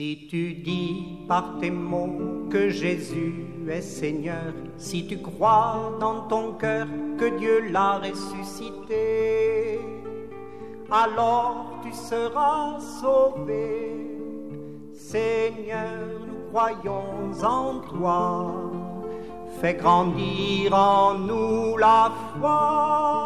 Si tu dis par tes mots que Jésus est Seigneur, si tu crois dans ton cœur que Dieu l'a ressuscité, alors tu seras sauvé. Seigneur, nous croyons en toi, fais grandir en nous la foi.